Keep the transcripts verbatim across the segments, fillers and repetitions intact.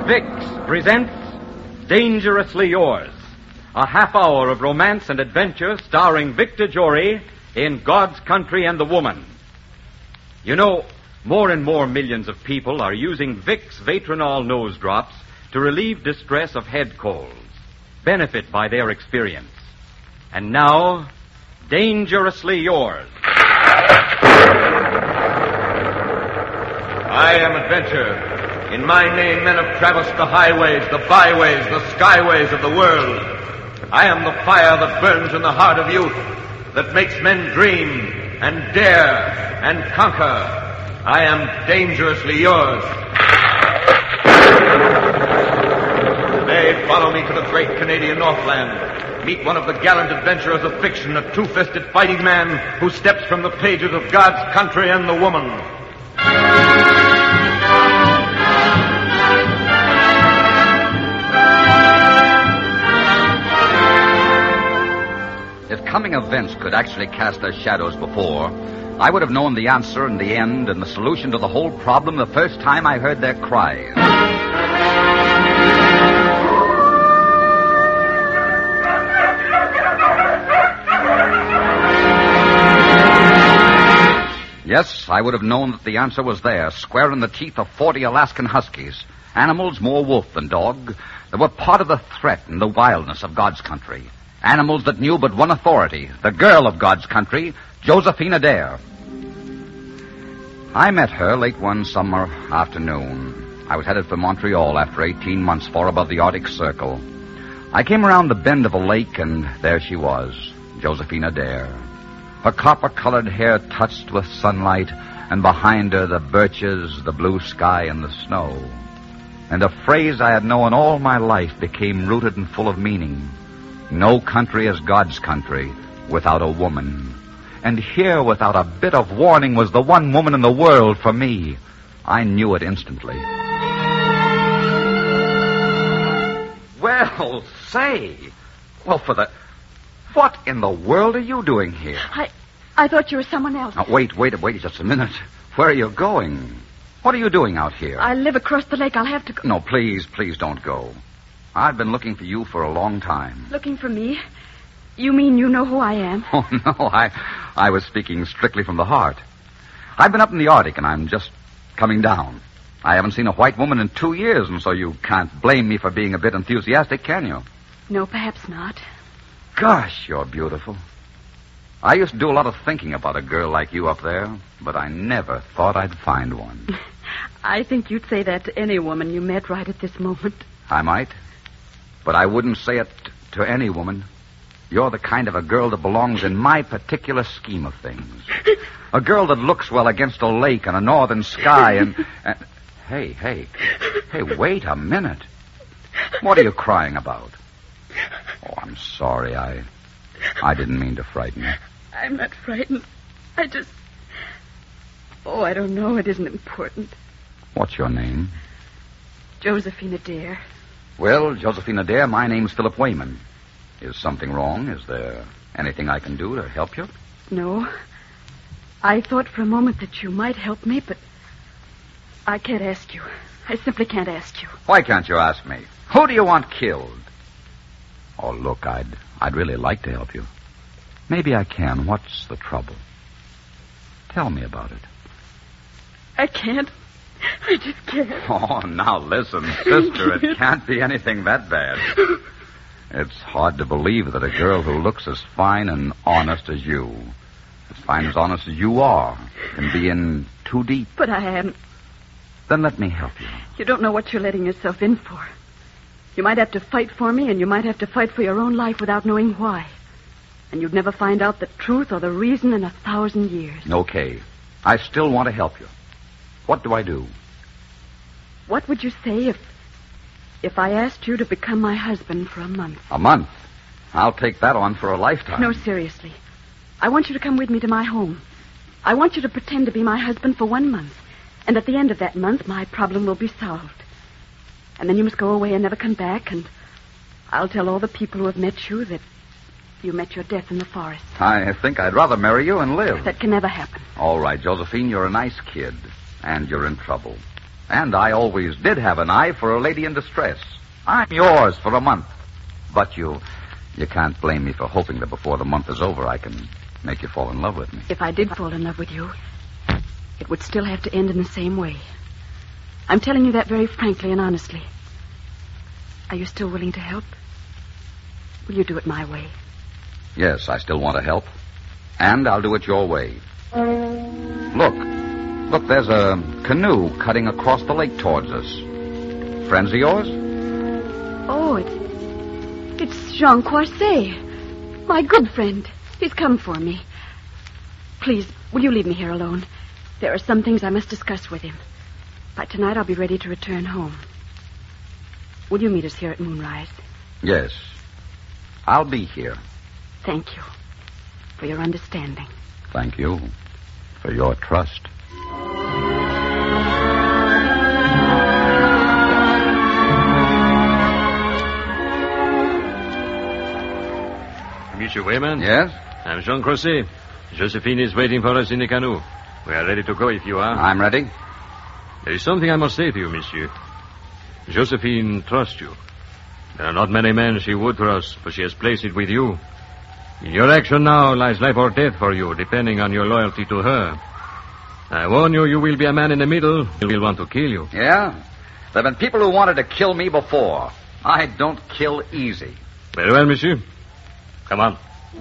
Vicks presents Dangerously Yours, a half hour of romance and adventure starring Victor Jory in God's Country and the Woman. You know, more and more millions of people are using Vicks Vatronol nose drops to relieve distress of head colds. Benefit by their experience. And now, Dangerously Yours. I am Adventure. In my name, men have traversed the highways, the byways, the skyways of the world. I am the fire that burns in the heart of youth, that makes men dream and dare and conquer. I am dangerously yours. Today, follow me to the great Canadian Northland. Meet one of the gallant adventurers of fiction, a two-fisted fighting man who steps from the pages of God's Country and the Woman. If coming events could actually cast their shadows before, I would have known the answer and the end and the solution to the whole problem the first time I heard their cries. Yes, I would have known that the answer was there, square in the teeth of forty Alaskan huskies, animals more wolf than dog, that were part of the threat and the wildness of God's country. Animals that knew but one authority, the girl of God's country, Josephine Adair. I met her late one summer afternoon. I was headed for Montreal after eighteen months far above the Arctic Circle. I came around the bend of a lake, and there she was, Josephine Adair. Her copper-colored hair touched with sunlight, and behind her the birches, the blue sky, and the snow. And a phrase I had known all my life became rooted and full of meaning. No country is God's country without a woman. And here, without a bit of warning, was the one woman in the world for me. I knew it instantly. Well, say. Well, for the... What in the world are you doing here? I... I thought you were someone else. Now, wait, wait, wait just a minute. Where are you going? What are you doing out here? I live across the lake. I'll have to go... No, please, please don't go. I've been looking for you for a long time. Looking for me? You mean you know who I am? Oh, no, I I was speaking strictly from the heart. I've been up in the Arctic, and I'm just coming down. I haven't seen a white woman in two years, and so you can't blame me for being a bit enthusiastic, can you? No, perhaps not. Gosh, you're beautiful. I used to do a lot of thinking about a girl like you up there, but I never thought I'd find one. I think you'd say that to any woman you met right at this moment. I might. But I wouldn't say it to any woman. You're the kind of a girl that belongs in my particular scheme of things. A girl that looks well against a lake and a northern sky and... and... Hey, hey. Hey, wait a minute. What are you crying about? Oh, I'm sorry. I... I didn't mean to frighten you. I'm not frightened. I just... Oh, I don't know. It isn't important. What's your name? Josephine Adair. Well, Josephine Adair, my name's Philip Wayman. Is something wrong? Is there anything I can do to help you? No. I thought for a moment that you might help me, but I can't ask you. I simply can't ask you. Why can't you ask me? Who do you want killed? Oh, look, I'd I'd really like to help you. Maybe I can. What's the trouble? Tell me about it. I can't. I just can't. Oh, now listen, sister, it can't be anything that bad. It's hard to believe that a girl who looks as fine and honest as you, as fine as honest as you are, can be in too deep. But I am. Then let me help you. You don't know what you're letting yourself in for. You might have to fight for me, and you might have to fight for your own life without knowing why. And you'd never find out the truth or the reason in a thousand years. Okay. I still want to help you. What do I do? What would you say if... if I asked you to become my husband for a month? A month? I'll take that on for a lifetime. No, seriously. I want you to come with me to my home. I want you to pretend to be my husband for one month. And at the end of that month, my problem will be solved. And then you must go away and never come back, and I'll tell all the people who have met you that you met your death in the forest. I think I'd rather marry you and live. That can never happen. All right, Josephine, you're a nice kid, and you're in trouble. And I always did have an eye for a lady in distress. I'm yours for a month. But you you can't blame me for hoping that before the month is over I can make you fall in love with me. If I did fall in love with you, it would still have to end in the same way. I'm telling you that very frankly and honestly. Are you still willing to help? Will you do it my way? Yes, I still want to help. And I'll do it your way. Look. Look, there's a canoe cutting across the lake towards us. Friends of yours? Oh, it's... It's Jean Croisset. My good friend. He's come for me. Please, will you leave me here alone? There are some things I must discuss with him. By tonight, I'll be ready to return home. Will you meet us here at moonrise? Yes. I'll be here. Thank you for your understanding. Thank you for your trust. Monsieur Wayman? Yes? I'm Jean Croisset. Josephine is waiting for us in the canoe. We are ready to go if you are. I'm ready. There is something I must say to you, monsieur. Josephine trusts you. There are not many men she would trust, but she has placed it with you. In your action now lies life or death for you, depending on your loyalty to her. I warn you, you will be a man in the middle who will want to kill you. Yeah? There have been people who wanted to kill me before. I don't kill easy. Very well, monsieur. Come on.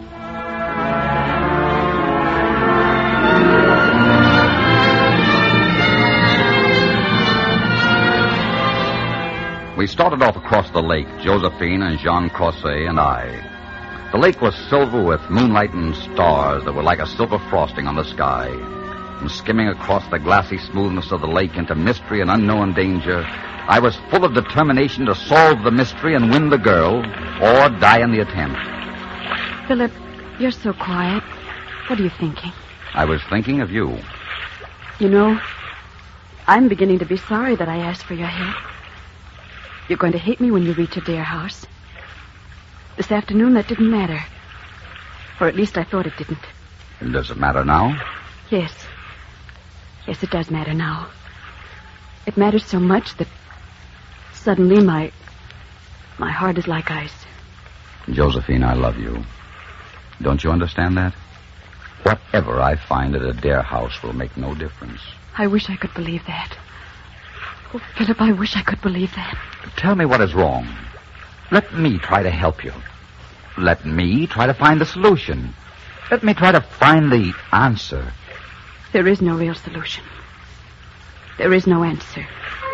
We started off across the lake, Josephine and Jean Croisset and I. The lake was silver with moonlight and stars that were like a silver frosting on the sky. And skimming across the glassy smoothness of the lake into mystery and unknown danger, I was full of determination to solve the mystery and win the girl, or die in the attempt. Philip, you're so quiet. What are you thinking? I was thinking of you. You know, I'm beginning to be sorry that I asked for your help. You're going to hate me when you reach Adair House. This afternoon, that didn't matter. Or at least I thought it didn't. And does it matter now? Yes. Yes, it does matter now. It matters so much that suddenly my... my heart is like ice. Josephine, I love you. Don't you understand that? Whatever I find at Adair House will make no difference. I wish I could believe that. Oh, Philip, I wish I could believe that. Tell me what is wrong. Let me try to help you. Let me try to find the solution. Let me try to find the answer. There is no real solution. There is no answer.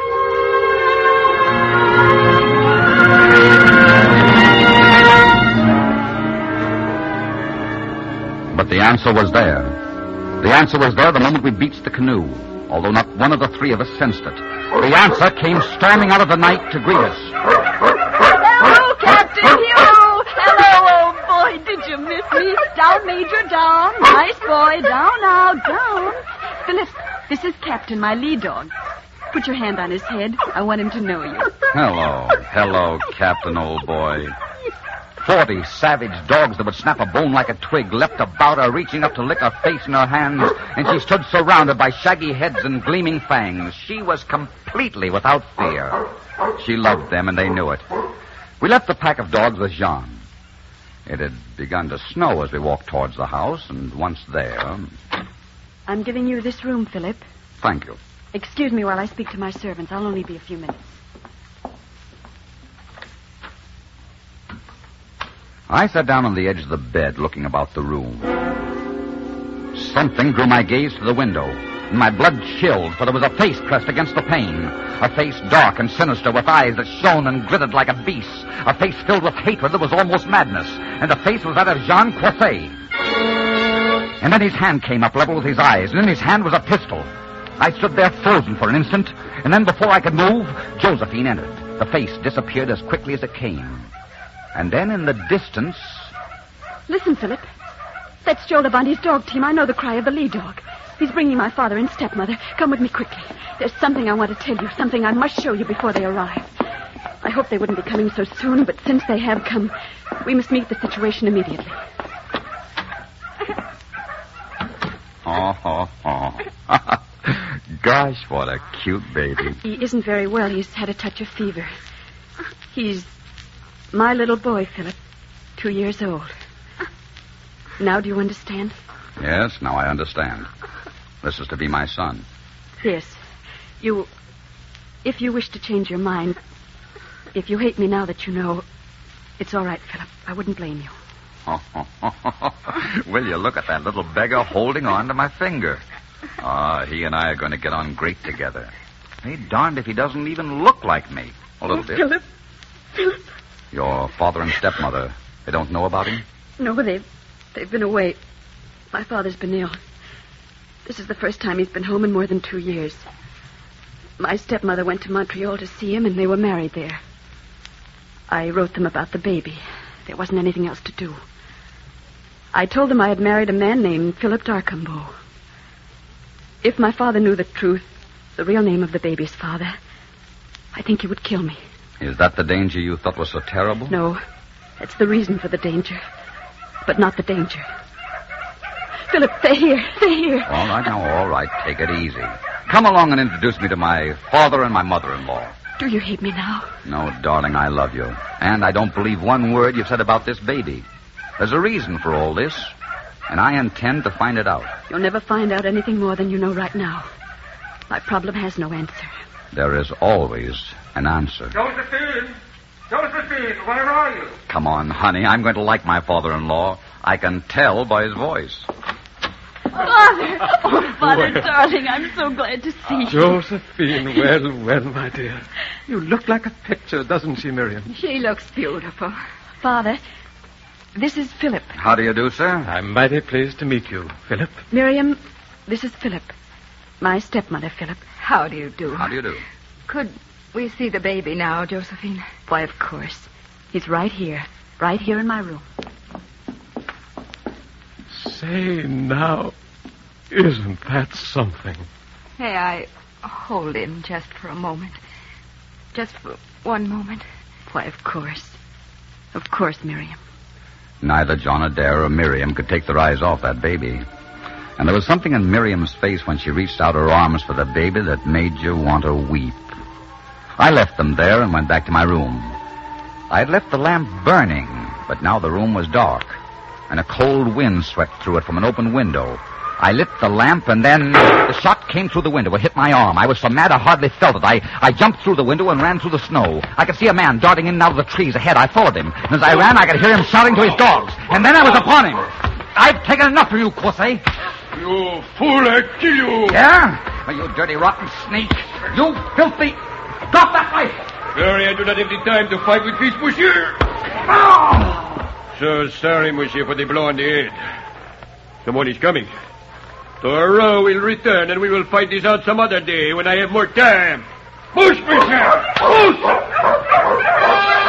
But the answer was there. The answer was there the moment we beached the canoe, although not one of the three of us sensed it. The answer came storming out of the night to greet us. Hello, Captain Hugh! Hello, old boy. Did you miss me? Down, Major, down. Nice boy. Down now, down. Philip, this is Captain, my lead dog. Put your hand on his head. I want him to know you. Hello. Hello, Captain, old boy. Forty savage dogs that would snap a bone like a twig leapt about her, reaching up to lick her face in her hands, and she stood surrounded by shaggy heads and gleaming fangs. She was completely without fear. She loved them, and they knew it. We left the pack of dogs with Jean. It had begun to snow as we walked towards the house, and once there... I'm giving you this room, Philip. Thank you. Excuse me while I speak to my servants. I'll only be a few minutes. I sat down on the edge of the bed, looking about the room. Something drew my gaze to the window. My blood chilled, for there was a face pressed against the pane. A face dark and sinister, with eyes that shone and glittered like a beast's. A face filled with hatred that was almost madness. And the face was that of Jean Croisset. And then his hand came up level with his eyes, and in his hand was a pistol. I stood there frozen for an instant, and then before I could move, Josephine entered. The face disappeared as quickly as it came. And then in the distance... Listen, Philip. That's Joe Labonte's dog team. I know the cry of the lead dog. He's bringing my father and stepmother. Come with me quickly. There's something I want to tell you, something I must show you before they arrive. I hope they wouldn't be coming so soon, but since they have come, we must meet the situation immediately. Oh, oh, oh. gosh, what a cute baby. He isn't very well. He's had a touch of fever. He's my little boy, Philip, two years old. Now do you understand? Yes, now I understand. This is to be my son. Yes. You... If you wish to change your mind, if you hate me now that you know, it's all right, Philip. I wouldn't blame you. Will you look at that little beggar holding on to my finger? Ah, he and I are going to get on great together. Hey, darned if he doesn't even look like me. A little oh, bit. Philip. Philip. Your father and stepmother, they don't know about him? No, they've, they've been away. My father's been ill. This is the first time he's been home in more than two years. My stepmother went to Montreal to see him, and they were married there. I wrote them about the baby. There wasn't anything else to do. I told them I had married a man named Philip Darcumbo. If my father knew the truth, the real name of the baby's father, I think he would kill me. Is that the danger you thought was so terrible? No, that's the reason for the danger, but not the danger. Philip, they're here. They're here. All right, now, all right. Take it easy. Come along and introduce me to my father and my mother-in-law. Do you hate me now? No, darling, I love you. And I don't believe one word you've said about this baby. There's a reason for all this, and I intend to find it out. You'll never find out anything more than you know right now. My problem has no answer. There is always an answer. Josephine! Josephine, where are you? Come on, honey. I'm going to like my father-in-law. I can tell by his voice. Father! Oh, Father, darling, I'm so glad to see you. Josephine, well, well, my dear. You look like a picture, doesn't she, Miriam? She looks beautiful. Father, this is Philip. How do you do, sir? I'm mighty pleased to meet you, Philip. Miriam, this is Philip. My stepmother, Philip. How do you do? How do you do? Could we see the baby now, Josephine? Why, of course. He's right here. Right here in my room. Say now, isn't that something? May I hold him just for a moment? Just for one moment? Why, of course. Of course, Miriam. Neither John Adair or Miriam could take their eyes off that baby. And there was something in Miriam's face when she reached out her arms for the baby that made you want to weep. I left them there and went back to my room. I had left the lamp burning, but now the room was dark, and a cold wind swept through it from an open window. I lit the lamp, and then the shot came through the window. It hit my arm. I was so mad I hardly felt it. I, I jumped through the window and ran through the snow. I could see a man darting in and out of the trees ahead. I followed him. And as I ran, I could hear him shouting to his dogs. And then I was upon him. I've taken enough of you, Quossé. You fool, I kill you. Yeah? Oh, you dirty, rotten snake. You filthy... Drop that rifle. Sorry, I do not have the time to fight with this, monsieur. Oh! So sorry, monsieur, for the blow on the head. Someone is coming. Thoreau will return, and we will fight this out some other day when I have more time. Push, monsieur! Push!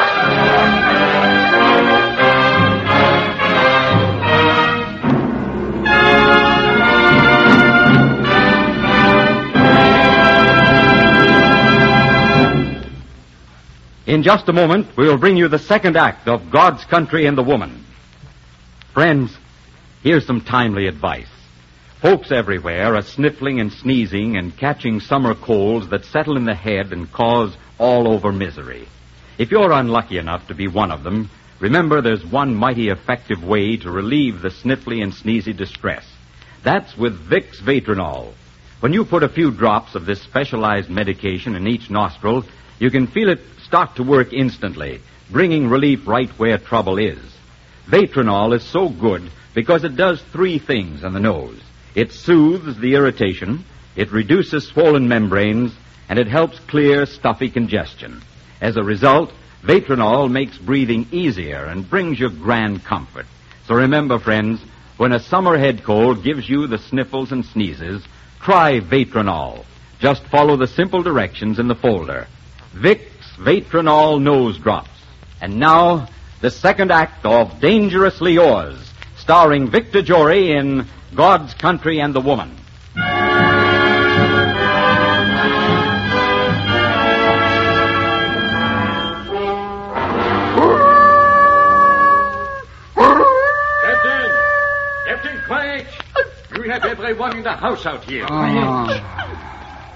In just a moment, we will bring you the second act of God's Country and the Woman. Friends, here's some timely advice. Folks everywhere are sniffling and sneezing and catching summer colds that settle in the head and cause all-over misery. If you're unlucky enough to be one of them, remember there's one mighty effective way to relieve the sniffly and sneezy distress. That's with Vicks Vatronol. When you put a few drops of this specialized medication in each nostril, you can feel it start to work instantly, bringing relief right where trouble is. Vatronol is so good because it does three things on the nose. It soothes the irritation, it reduces swollen membranes, and it helps clear stuffy congestion. As a result, Vatronol makes breathing easier and brings you grand comfort. So remember, friends, when a summer head cold gives you the sniffles and sneezes, try Vatronol. Just follow the simple directions in the folder. Vicks Vatronol Nose Drops. And now, the second act of Dangerously Yours, starring Victor Jory in God's Country and the Woman. Captain! Captain, quiet! We have everyone in the house out here. Oh.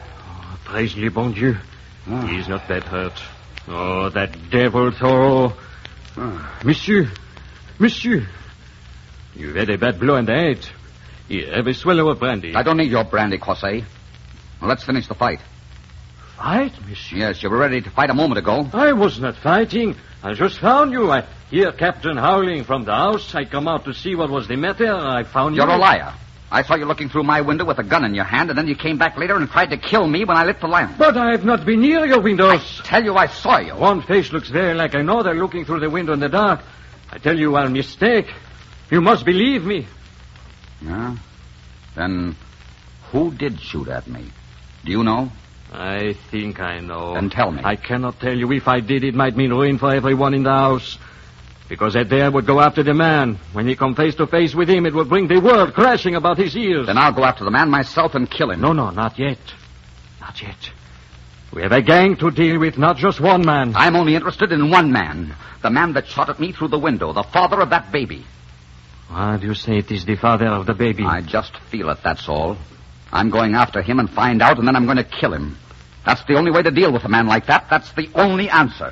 Praise le bon Dieu. Ah. He's not that hurt. Oh, that devil Thoreau. Ah. Monsieur, monsieur, you've had a bad blow in the head. Here, have a swallow of brandy. I don't need your brandy, Cossé. Well, let's finish the fight. Fight, monsieur? Yes, you were ready to fight a moment ago. I was not fighting. I just found you. I hear Captain howling from the house. I come out to see what was the matter. I found You're you. a liar. I saw you looking through my window with a gun in your hand, and then you came back later and tried to kill me when I lit the lamp. But I have not been near your windows. I tell you, I saw you. One face looks very like another looking through the window in the dark. I tell you, I'll mistake. You must believe me. Yeah? Then who did shoot at me? Do you know? I think I know. Then tell me. I cannot tell you. If I did, it might mean ruin for everyone in the house. Because that there would go after the man. When he come face to face with him, it would bring the world crashing about his ears. Then I'll go after the man myself and kill him. No, no, not yet. Not yet. We have a gang to deal with, not just one man. I'm only interested in one man. The man that shot at me through the window. The father of that baby. Why do you say it is the father of the baby? I just feel it, that's all. I'm going after him and find out, and then I'm going to kill him. That's the only way to deal with a man like that. That's the only answer.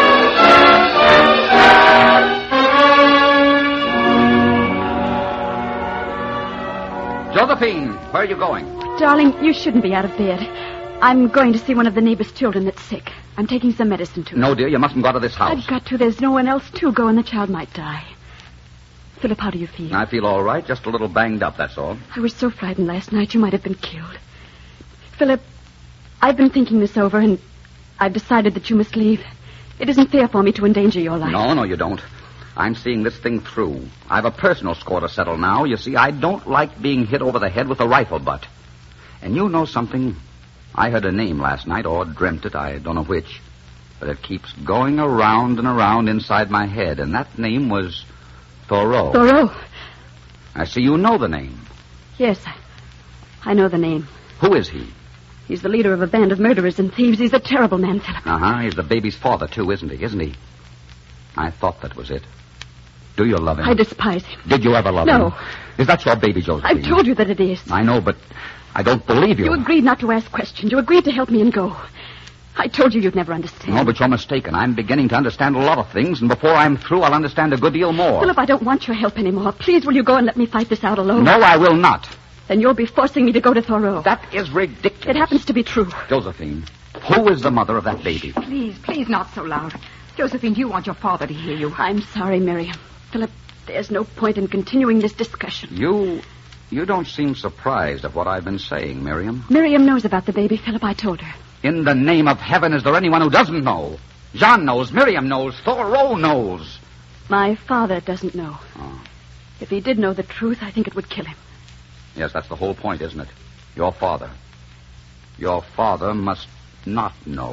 Josephine, where are you going? Darling, you shouldn't be out of bed. I'm going to see one of the neighbor's children that's sick. I'm taking some medicine to her. No, dear, you mustn't go out of this house. I've got to. There's no one else to go, and the child might die. Philip, how do you feel? I feel all right, just a little banged up, that's all. I was so frightened last night you might have been killed. Philip, I've been thinking this over, and I've decided that you must leave. It isn't fair for me to endanger your life. No, no, you don't. I'm seeing this thing through. I've a personal score to settle now. You see, I don't like being hit over the head with a rifle butt. And you know something? I heard a name last night, or dreamt it, I don't know which. But it keeps going around and around inside my head, and that name was Thoreau. Thoreau? I see you know the name. Yes, I, I know the name. Who is he? He's the leader of a band of murderers and thieves. He's a terrible man, Philip. Uh-huh. He's the baby's father, too, isn't he? Isn't he? I thought that was it. Do you love him? I despise him. Did you ever love No. him? Is that your baby, Josephine? I've told you that it is. I know, but I don't believe you. You agreed not to ask questions. You agreed to help me and go. I told you you'd never understand. No, but you're mistaken. I'm beginning to understand a lot of things, and before I'm through, I'll understand a good deal more. Philip, I don't want your help anymore. Please, will you go and let me fight this out alone? No, I will not. Then you'll be forcing me to go to Thoreau. That is ridiculous. It happens to be true. Josephine, who is the mother of that baby? Please, please, not so loud. Josephine, do you want your father to hear you? I'm sorry, Miriam. Philip, there's no point in continuing this discussion. You... you don't seem surprised at what I've been saying, Miriam. Miriam knows about the baby, Philip. I told her. In the name of heaven, is there anyone who doesn't know? John knows, Miriam knows, Thoreau knows. My father doesn't know. Oh. If he did know the truth, I think it would kill him. Yes, that's the whole point, isn't it? Your father. Your father must not know.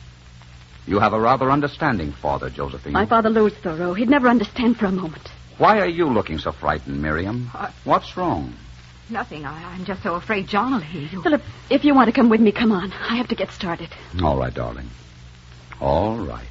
You have a rather understanding father, Josephine. My father loathes Thoreau. He'd never understand for a moment. Why are you looking so frightened, Miriam? Uh, What's wrong? Nothing. I, I'm just so afraid John will hear you. Philip, if you want to come with me, come on. I have to get started. All right, darling. All right.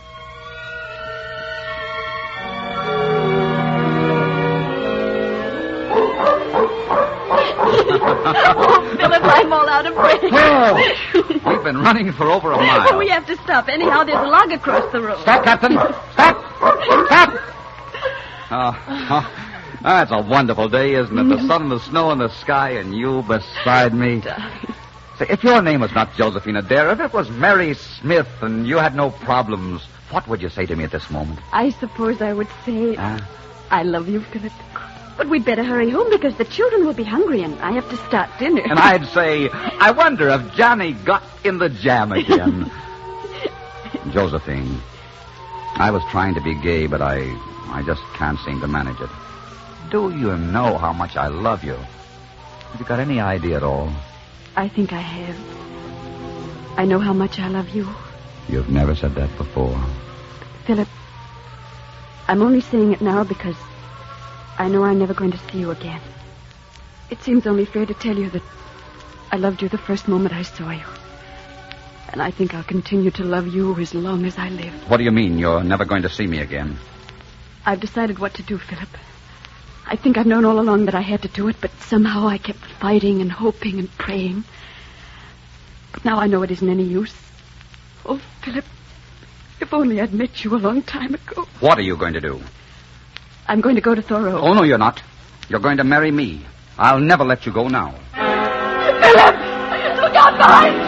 Oh, Philip, I'm all out of breath. Oh, we've been running for over a mile. We have to stop. Anyhow, there's a log across the road. Stop, Captain! Stop! Stop! Oh, oh, that's a wonderful day, isn't it? The sun and the snow and the sky and you beside me. Say, if your name was not Josephine Adair, if it was Mary Smith and you had no problems, what would you say to me at this moment? I suppose I would say, Huh? I love you, Philip. But we'd better hurry home because the children will be hungry and I have to start dinner. And I'd say, I wonder if Johnny got in the jam again. Josephine, I was trying to be gay, but I, I just can't seem to manage it. Do you know how much I love you? Have you got any idea at all? I think I have. I know how much I love you. You've never said that before. Philip, I'm only saying it now because I know I'm never going to see you again. It seems only fair to tell you that I loved you the first moment I saw you. And I think I'll continue to love you as long as I live. What do you mean you're never going to see me again? I've decided what to do, Philip. I think I've known all along that I had to do it, but somehow I kept fighting and hoping and praying. But now I know it isn't any use. Oh, Philip, if only I'd met you a long time ago. What are you going to do? I'm going to go to Thoreau. Oh, no, you're not. You're going to marry me. I'll never let you go now. Philip! Look out behind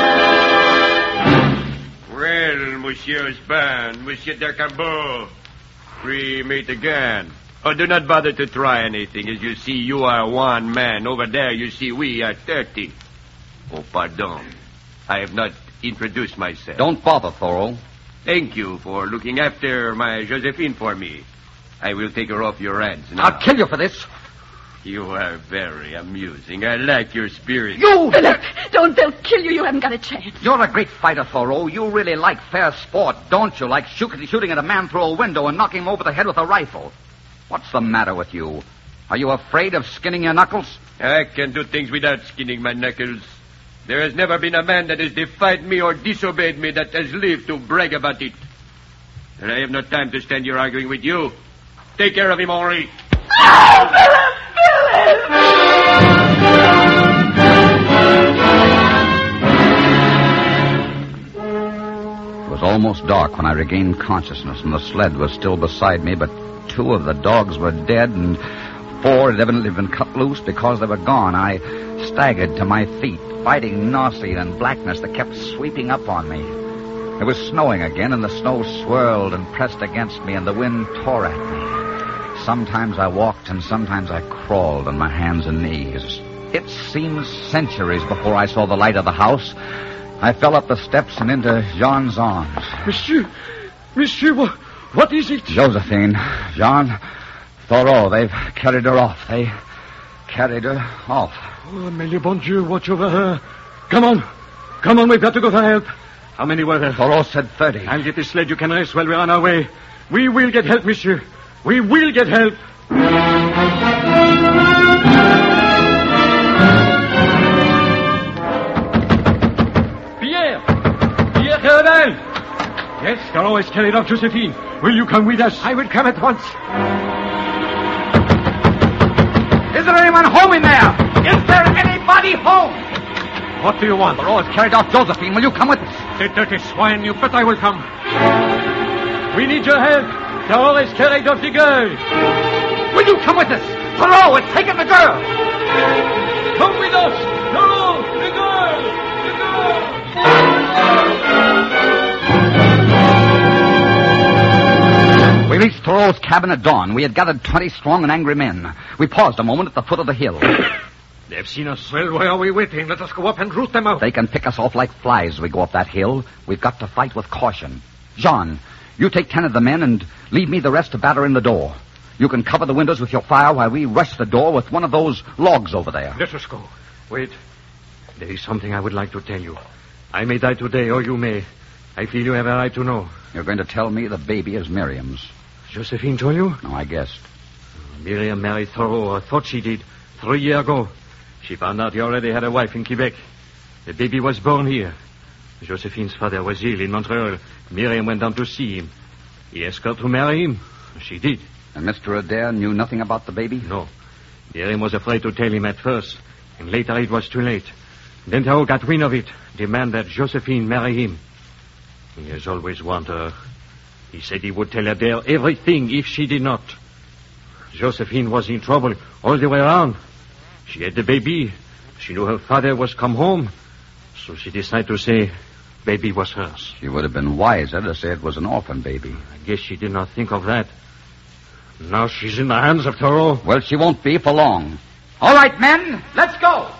you! Well, Monsieur Span, Monsieur Decambeau, we meet again. Oh, do not bother to try anything. As you see, you are one man. Over there, you see, we are thirty. Oh, pardon. I have not introduced myself. Don't bother, Thoreau. Thank you for looking after my Josephine for me. I will take her off your hands now. I'll kill you for this. You are very amusing. I like your spirit. You! Philip, don't. They'll kill you. You haven't got a chance. You're a great fighter, Thoreau. You really like fair sport, don't you? Like shooting at a man through a window and knocking him over the head with a rifle. What's the matter with you? Are you afraid of skinning your knuckles? I can do things without skinning my knuckles. There has never been a man that has defied me or disobeyed me that has lived to brag about it. And I have no time to stand here arguing with you. Take care of him, Henri. Oh, Philip! Philip! It was almost dark when I regained consciousness, and the sled was still beside me, but two of the dogs were dead, and four had evidently been cut loose because they were gone. I staggered to my feet, fighting nausea and blackness that kept sweeping up on me. It was snowing again, and the snow swirled and pressed against me, and the wind tore at me. Sometimes I walked, and sometimes I crawled on my hands and knees. It seemed centuries before I saw the light of the house. I fell up the steps and into Jean's arms. Monsieur, Monsieur, what, what is it? Josephine, Jean, Thoreau, they've carried her off. They carried her off. Oh, may le bon Dieu watch over her. Come on. Come on, we've got to go for help. How many were there? Thoreau said thirty. I'll get this sled. You can rest while we're on our way. We will get help, monsieur. We will get help. Pierre! Pierre Carabin! Yes, Thoreau has carried off Josephine. Will you come with us? I will come at once. Is there anyone home in there? Is there anybody home? What do you want? Thoreau has carried off Josephine. Will you come with us? The dirty swine, you bet I will come. We need your help. Thoreau has carried off the girl. Will you come with us? Thoreau has taken the girl. Come with us. Thoreau, the girl. The girl. We reached Thoreau's cabin at dawn. We had gathered twenty strong and angry men. We paused a moment at the foot of the hill. They've seen us. Well, why are we waiting? Let us go up and root them out. They can pick us off like flies as we go up that hill. We've got to fight with caution. Jean, you take ten of the men and leave me the rest to batter in the door. You can cover the windows with your fire while we rush the door with one of those logs over there. Let us go. Wait. There is something I would like to tell you. I may die today, or you may. I feel you have a right to know. You're going to tell me the baby is Miriam's. Josephine told you? No, I guessed. Miriam married Thoreau, or thought she did, three years ago. She found out he already had a wife in Quebec. The baby was born here. Josephine's father was ill in Montreal. Miriam went down to see him. He asked her to marry him. She did. And Mister Adair knew nothing about the baby? No. Miriam was afraid to tell him at first, and later it was too late. Then Thoreau got wind of it, demanded that Josephine marry him. He has always wanted her. He said he would tell Adair everything if she did not. Josephine was in trouble all the way around. She had the baby. She knew her father was come home. So she decided to say baby was hers. She would have been wiser to say it was an orphan baby. I guess she did not think of that. Now she's in the hands of Thoreau. Well, she won't be for long. All right, men, let's go.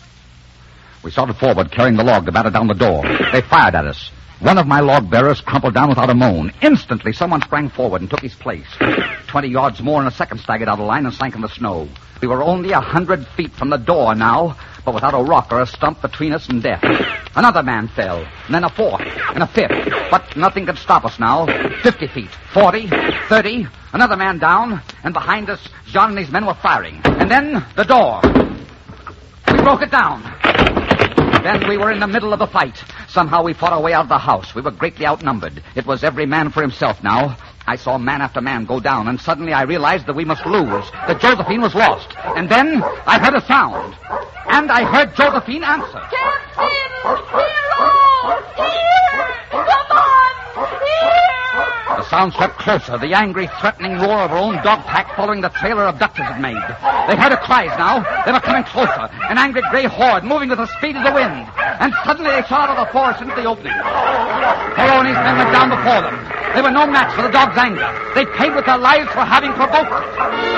We started forward, carrying the log to batter down the door. They fired at us. One of my log bearers crumpled down without a moan. Instantly, someone sprang forward and took his place. Twenty yards more, and a second staggered out of line and sank in the snow. We were only a hundred feet from the door now, but without a rock or a stump between us and death. Another man fell, and then a fourth, and a fifth. But nothing could stop us now. Fifty feet, forty, thirty, another man down, and behind us, Jean and his men were firing. And then, the door. We broke it down. Then we were in the middle of the fight. Somehow we fought our way out of the house. We were greatly outnumbered. It was every man for himself now. I saw man after man go down, and suddenly I realized that we must lose, that Josephine was lost. And then I heard a sound. And I heard Josephine answer. Captain! The sound swept closer, the angry, threatening roar of her own dog pack following the trail her abductors had made. They heard her cries now. They were coming closer, an angry gray horde moving with the speed of the wind. And suddenly they shot out of the forest into the opening. Toro and his men went down before them. They were no match for the dog's anger. They paid with their lives for having provoked it.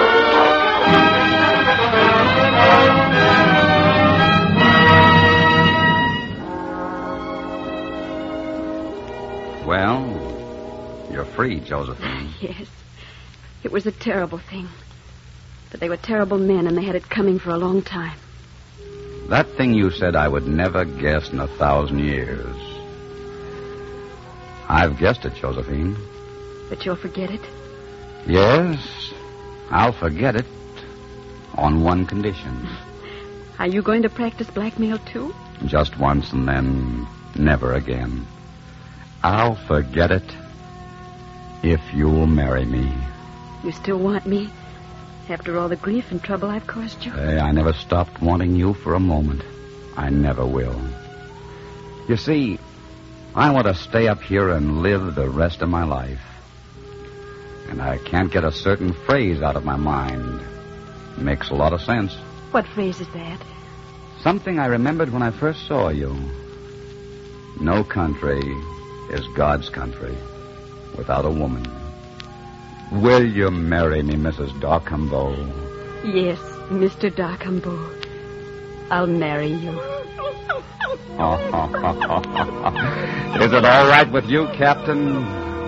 Well, you're free, Josephine. Yes. It was a terrible thing. But they were terrible men, and they had it coming for a long time. That thing you said I would never guess in a thousand years. I've guessed it, Josephine. But you'll forget it? Yes, I'll forget it on one condition. Are you going to practice blackmail, too? Just once and then never again. I'll forget it if you'll marry me. You still want me? After all the grief and trouble I've caused you? Hey, I never stopped wanting you for a moment. I never will. You see, I want to stay up here and live the rest of my life. And I can't get a certain phrase out of my mind. Makes a lot of sense. What phrase is that? Something I remembered when I first saw you. No country is God's country without a woman. Will you marry me, Missus Darcumbo? Yes, Mister Darcumbo. I'll marry you. Is it all right with you, Captain?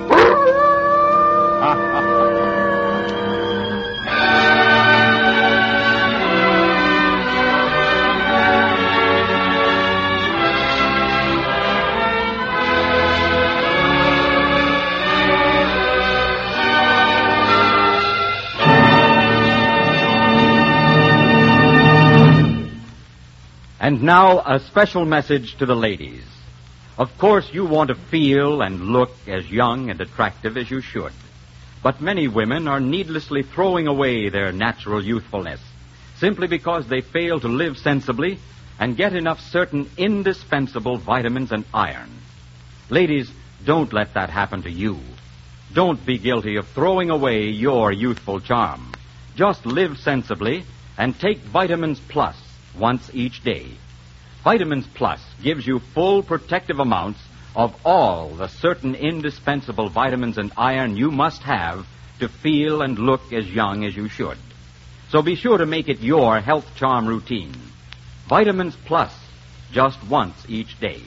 And now, a special message to the ladies. Of course, you want to feel and look as young and attractive as you should. But many women are needlessly throwing away their natural youthfulness simply because they fail to live sensibly and get enough certain indispensable vitamins and iron. Ladies, don't let that happen to you. Don't be guilty of throwing away your youthful charm. Just live sensibly and take Vitamins Plus once each day. Vitamins Plus gives you full protective amounts of all the certain indispensable vitamins and iron you must have to feel and look as young as you should. So be sure to make it your health charm routine. Vitamins Plus, just once each day.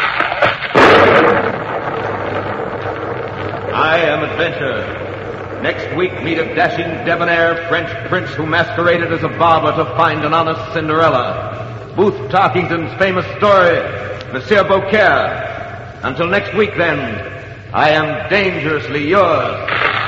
I am Adventure. Next week, meet a dashing, debonair French prince who masqueraded as a barber to find an honest Cinderella. Booth Tarkington's famous story, Monsieur Beaucaire. Until next week, then, I am dangerously yours.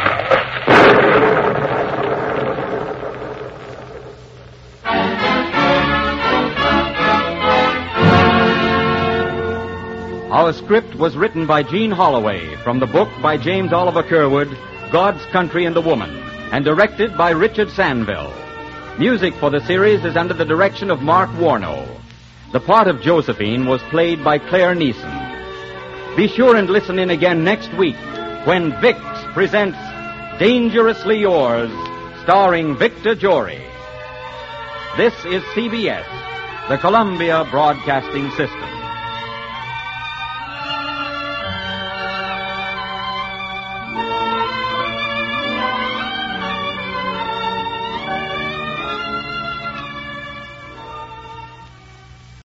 Our script was written by Gene Holloway from the book by James Oliver Curwood, God's Country and the Woman, and directed by Richard Sanville. Music for the series is under the direction of Mark Warnow. The part of Josephine was played by Claire Neeson. Be sure and listen in again next week when Vicks presents Dangerously Yours, starring Victor Jory. This is C B S, the Columbia Broadcasting System.